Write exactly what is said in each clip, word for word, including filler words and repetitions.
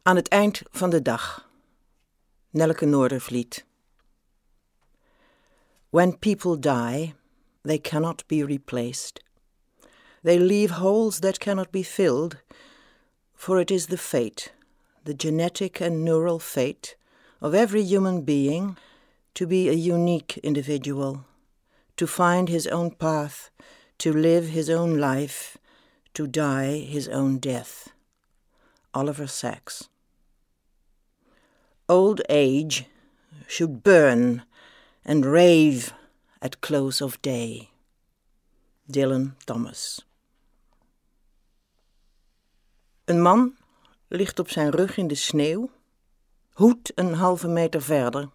Aan het eind van de dag. Nelleke Noordervliet. When people die, they cannot be replaced. They leave holes that cannot be filled, for it is the fate, the genetic and neural fate, of every human being to be a unique individual, to find his own path, to live his own life, to die his own death. Oliver Sacks. Old age should burn and rave at close of day. Dylan Thomas. Een man ligt op zijn rug in de sneeuw, hoed een halve meter verder.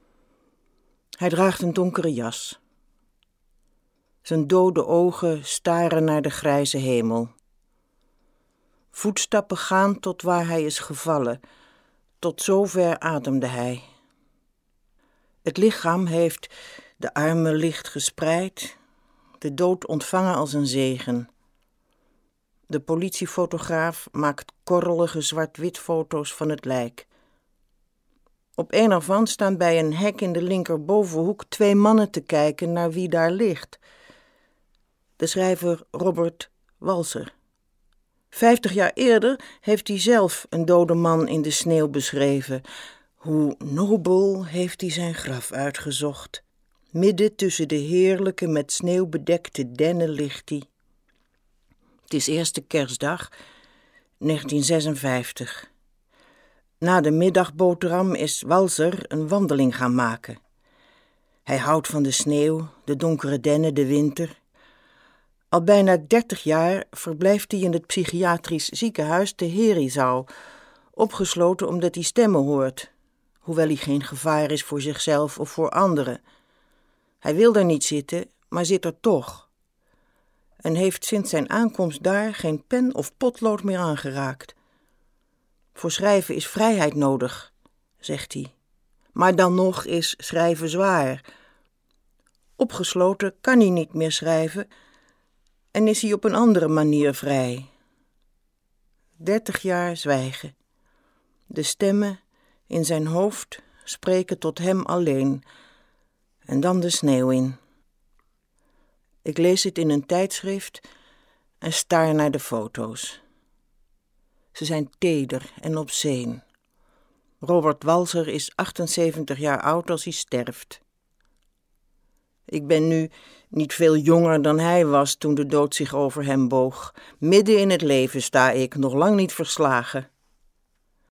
Hij draagt een donkere jas. Zijn dode ogen staren naar de grijze hemel. Voetstappen gaan tot waar hij is gevallen. Tot zover ademde hij. Het lichaam heeft de armen licht gespreid, de dood ontvangen als een zegen. De politiefotograaf maakt korrelige zwart-wit foto's van het lijk. Op een ervan staan bij een hek in de linkerbovenhoek twee mannen te kijken naar wie daar ligt. De schrijver Robert Walser. Vijftig jaar eerder heeft hij zelf een dode man in de sneeuw beschreven. Hoe nobel heeft hij zijn graf uitgezocht. Midden tussen de heerlijke met sneeuw bedekte dennen ligt hij. Het is eerste kerstdag, negentien zesenvijftig. Na de middagboterham is Walser een wandeling gaan maken. Hij houdt van de sneeuw, de donkere dennen, de winter. Al bijna dertig jaar verblijft hij in het psychiatrisch ziekenhuis te Herizau, opgesloten omdat hij stemmen hoort, hoewel hij geen gevaar is voor zichzelf of voor anderen. Hij wil daar niet zitten, maar zit er toch. En heeft sinds zijn aankomst daar geen pen of potlood meer aangeraakt. Voor schrijven is vrijheid nodig, zegt hij. Maar dan nog is schrijven zwaar. Opgesloten kan hij niet meer schrijven en is hij op een andere manier vrij. Dertig jaar zwijgen. De stemmen in zijn hoofd spreken tot hem alleen. En dan de sneeuw in. Ik lees het in een tijdschrift en staar naar de foto's. Ze zijn teder en obsceen. Robert Walser is achtenzeventig jaar oud als hij sterft. Ik ben nu niet veel jonger dan hij was toen de dood zich over hem boog. Midden in het leven sta ik, nog lang niet verslagen.